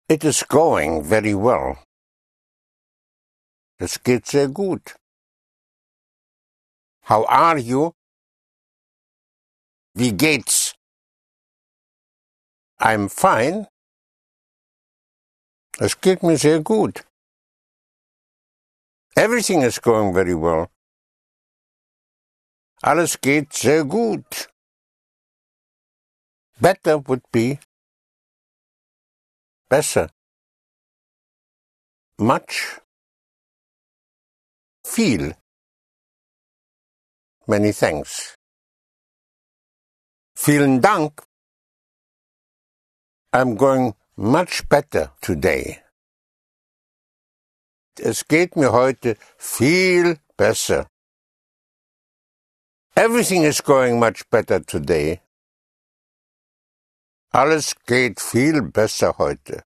It is going very well. Es geht sehr gut. How are you? Wie geht's? I'm fine. Es geht mir sehr gut. Everything is going very well. Alles geht sehr gut. Better would be besser. Much. Viel. Many thanks. Vielen Dank. I'm going much better today. Es geht mir heute viel besser. Everything is going much better today. Alles geht viel besser heute.